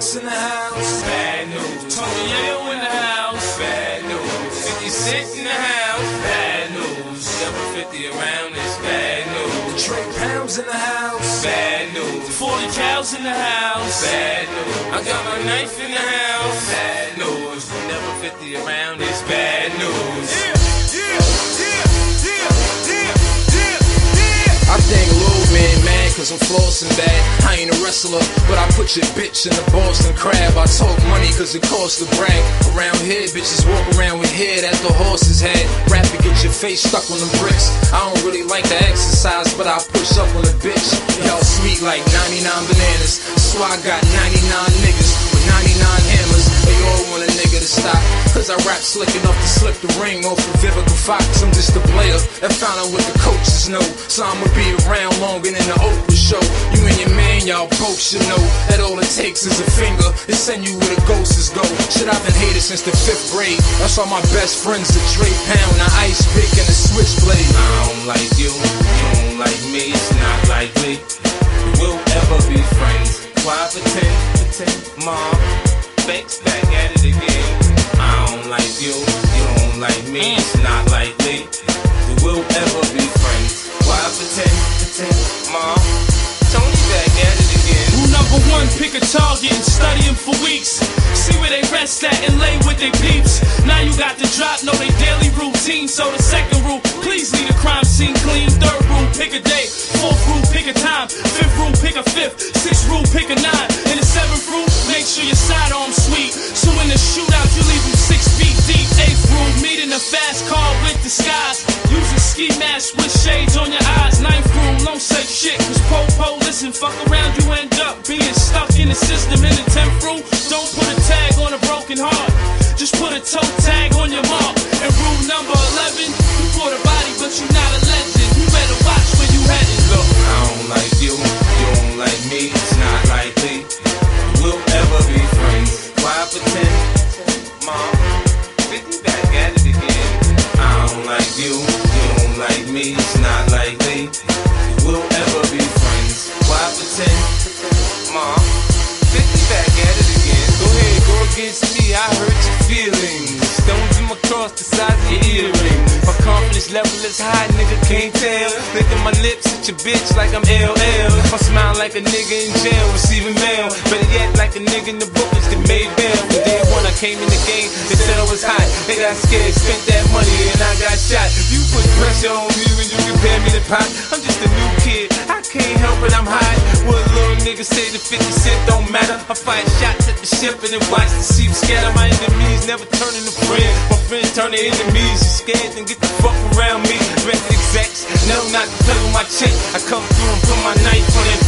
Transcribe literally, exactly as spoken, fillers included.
Banks in the house. Bad news. Tony Yayo in the house. Bad news. fifty Cent in the house. Bad news. Double fifty around is bad news. Trey Pounds in the house. Bad news. forty cows in the house. Bad news. I got my knife in the house. Bad news. Double fifty around is bad news. Yeah, yeah, yeah, yeah, yeah, yeah, yeah. I think Lil Man mad cause I'm flossing bad. I ain't a wrestler, but I put your bitch in the Boston Crab. I talk money cause it costs to brag. Around here, bitches walk around with hair that the horses had. Rap to get your face stuck on them bricks. I don't really like to exercise, but I push up on a bitch. Y'all sweet like ninety-nine bananas, so I got ninety-nine niggas with ninety-nine hammers. They all want a nigga to stop, cause I rap slick enough to slip the ring off of Vivica Fox. I'm just a player that found out what the coaches know, so I'ma be around longer than the Oprah show. You and your man, y'all both should know that all it takes is a finger to send you where the ghosts go. Shit, I've been hated since the fifth grade. That's all my best friends, the Trey Pound, the Ice Pick, and the Switchblade. I don't like you, you don't like me, it's not likely we'll ever be friends. Why pretend, pretend, mom, Banks back at it again. I don't like you, you don't like me, it's not likely we will ever be friends. Why pretend, pretend, mom, Tony back at it again. Rule number one, pick a target and study him for weeks. See where they rest at and lay with their peeps. Now you got the drop, know they daily routine. So the second rule, please leave the crime scene clean. Third rule, pick a day. Fourth rule, pick a time. Fifth rule, pick a fifth. Sixth rule, pick a nine. And the seventh rule, make sure your sidearm's sweet. So in the shootout, you leave them six feet deep. Eighth rule, meet in a fast car with disguise. Use a ski mask with shades on your eyes. Ninth rule, don't say shit, cause po-po, listen, fuck around, you end up being stuck in the system. In the tenth rule, don't put a tag on a broken heart, just put a toe tag on your mark. And rule number eleven, you bought a body but you not a legend. You better watch where you headed. Look, I don't like you, you don't like me, it's not likely we'll ever be friends. Why pretend, mom, fifty back at it again. I don't like you, you don't like me, it's not likely we'll ever be friends. Why pretend, mom, fifty back at it again. Go ahead, go against me, I hurt your feelings. Stones in my cross the size of your earring. My confidence level is high, nigga can't tell. Licking my lips at your bitch like I'm L L. I smile like a nigga in jail, receiving mail. Better yet, like a nigga in the bookings that made bail. The day one I came in the game, they said I was hot. They got scared, spent that money, and I got shot. You put pressure on me when you compare me to Pop. I'm just a new kid, I can't help it, I'm hot. What a little nigga say the fifty cent don't matter. I fire shots at the ship and then watch the sheep scatter. My enemies never turn into friends, my friends turn to enemies. You scared, then get the fuck around me. Rent execs, no not to play with my chick. I come through and put my knife on that